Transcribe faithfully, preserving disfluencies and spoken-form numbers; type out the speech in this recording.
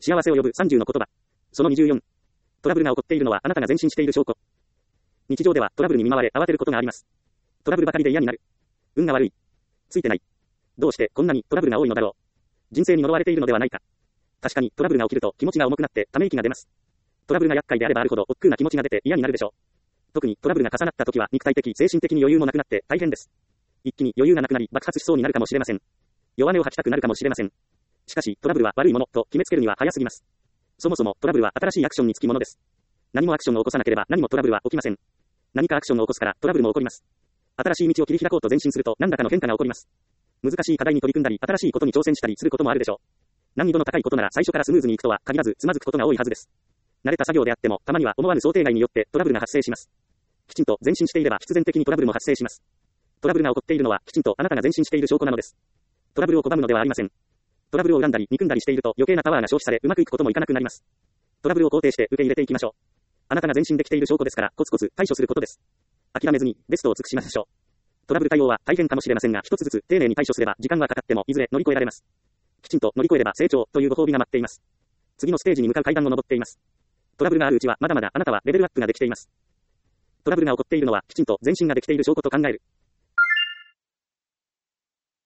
幸せを呼ぶさんじゅうの言葉。そのにじゅうよん。トラブルが起こっているのはあなたが前進している証拠。日常ではトラブルに見舞われ慌てることがあります。トラブルばかりで嫌になる。運が悪い。ついてない。どうしてこんなにトラブルが多いのだろう。人生に呪われているのではないか。確かにトラブルが起きると気持ちが重くなってため息が出ます。トラブルが厄介であればあるほど億劫な気持ちが出て嫌になるでしょう。特にトラブルが重なった時は肉体的、精神的に余裕もなくなって大変です。一気に余裕がなくなり爆発しそうになるかもしれません。弱音を吐きたくなるかもしれません。しかしトラブルは悪いものと決めつけるには早すぎます。そもそもトラブルは新しいアクションにつきものです。何もアクションを起こさなければ何もトラブルは起きません。何かアクションを起こすからトラブルも起こります。新しい道を切り開こうと前進すると何らかの変化が起こります。難しい課題に取り組んだり新しいことに挑戦したりすることもあるでしょう。難易度の高いことなら最初からスムーズにいくとは限らずつまずくことが多いはずです。慣れた作業であってもたまには思わぬ想定外によってトラブルが発生します。きちんと前進していれば必然的にトラブルも発生します。トラブルが起こっているのはきちんとあなたが前進している証拠なのです。トラブルを拒むのではありません。トラブルを恨んだり憎んだりしていると余計なパワーが消費されうまくいくこともいかなくなります。トラブルを肯定して受け入れていきましょう。あなたが前進できている証拠ですからコツコツ対処することです。諦めずにベストを尽くしましょう。トラブル対応は大変かもしれませんが一つずつ丁寧に対処すれば時間はかかってもいずれ乗り越えられます。きちんと乗り越えれば成長というご褒美が待っています。次のステージに向かう階段を登っています。トラブルがあるうちはまだまだあなたはレベルアップができています。トラブルが起こっているのはきちんと前進ができている証拠と考える。